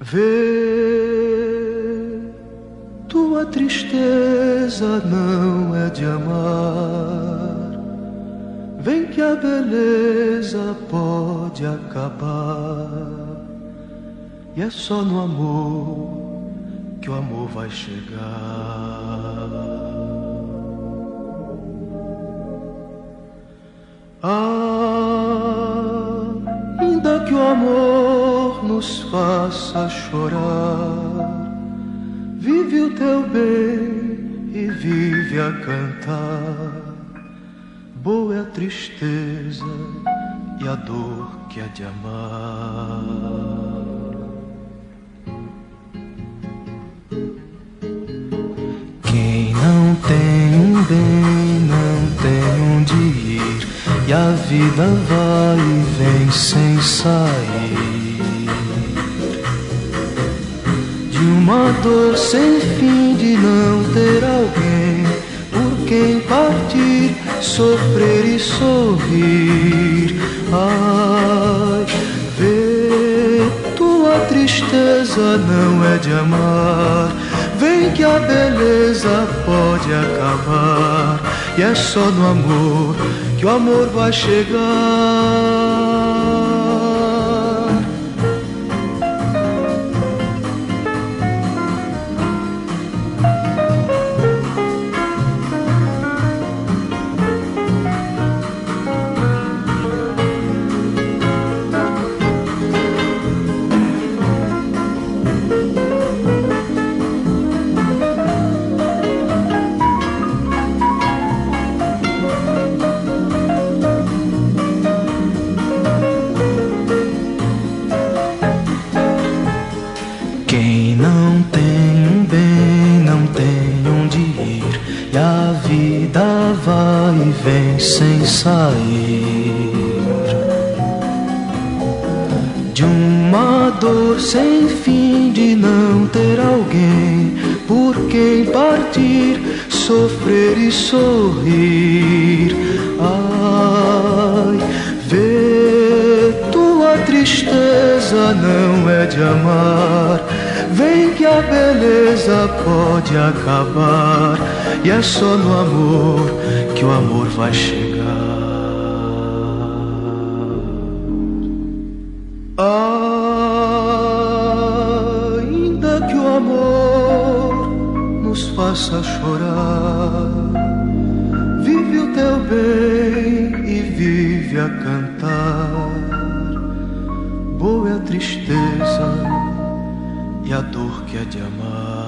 Vê, tua tristeza não é de amar. Vem que a beleza pode acabar. E é só no amor que o amor vai chegar. Ainda que o amor nos faça chorar, vive o teu bem e vive a cantar. Boa é a tristeza e a dor que há de amar. Quem não tem um bem não tem onde ir, e a vida vai e vem sem sair. De uma dor sem fim de não ter alguém por quem partir, sofrer e sorrir. Ai, vê, tua tristeza não é de amar. Vem que a beleza pode acabar. E é só no amor que o amor vai chegar. Quem não tem um bem não tem onde ir, e a vida vai e vem sem sair. De uma dor sem fim de não ter alguém por quem partir, sofrer e sorrir. Ai, vê, tua tristeza não é de amar. Vem que a beleza pode acabar. E é só no amor que o amor vai chegar. Ainda que o amor nos faça chorar, vive o teu bem e vive a cantar. Boa é a tristeza e a dor que há de amar.